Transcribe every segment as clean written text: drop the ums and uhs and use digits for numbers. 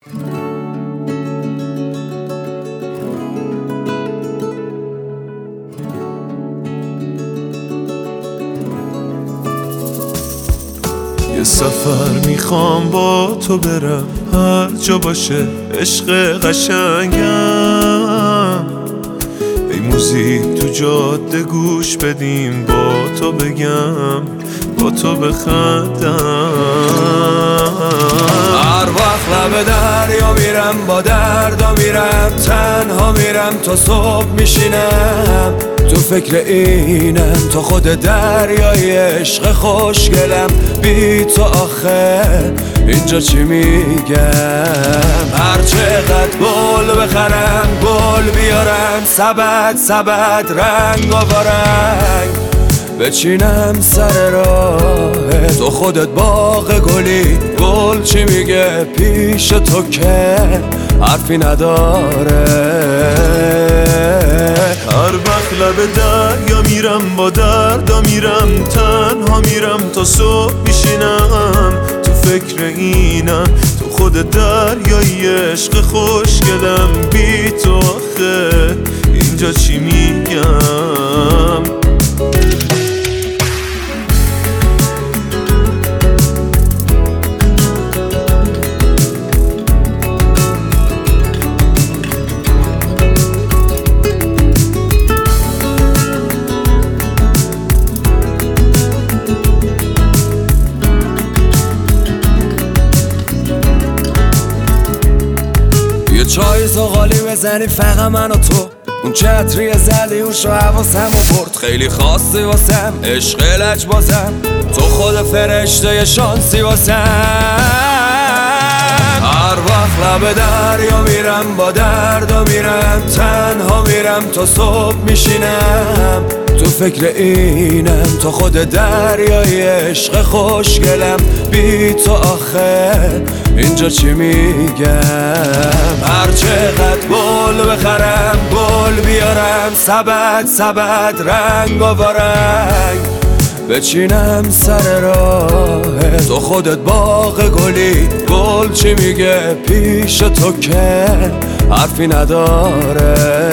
یه سفر میخوام با تو برم، هر جا باشه عشق قشنگم. ای موزیک تو جاده گوش بدیم، با تو بگم با تو بخندم. هر وقت لب دریا میرم با دردا میرم، تنها میرم تا صبح میشینم. تو فکر اینم تا خود دریای عشق خوشگلم. بی تو آخه اینجا چی میگم؟ هر چقدر گل بخرم گل بیارم، سبد سبد رنگ و رنگ بچینم سر راه تو. خودت باغ گلی، گل چی میگه پیش تو که حرفی نداره. هر وقت لب دریا میرم با دردا میرم، تنها میرم تا صبح میشینم. تو فکر اینم تو خود دریای عشق خوشگلم. بی تو آخه اینجا چی میگم؟ چای زغالی بزنی فقط من و تو، اون چتری زدی و شو حواسم و برد. خیلی خاصی واسم عشق لجبازم، تو خود فرشته شانسی واسم. هر وقت لب دریا میرم با دردا میرم، تنها میرم تا صبح میشینم. تو فکر اینم تا خود دریای عشق خوشگلم. بی تو آخه اینجا چی میگم؟ هر چقدر گل بخرم گل بیارم، سبد سبد رنگ و رنگ بچینم سر راه تو. خودت باغ گلی، گل چی میگه پیش تو که حرفی نداره.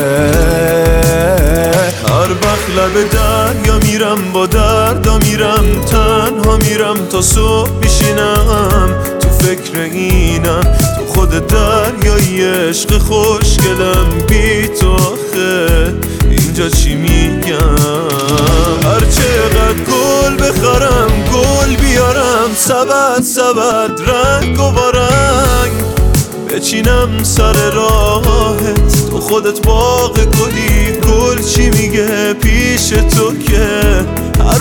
هر وقت لب دریا میرم با دردا میرم، تنها میرم تا صبح میشینم. تو فکر اینم تو خود دریای عشق خوشگلم. بی تو آخه اینجا چی میگم؟ هر چقدر گل بخرم گل بیارم، سبد سبد رنگ و رنگ بچینم سر راهت. تو خودت باغ گلی، گل چی میگه پیش تو که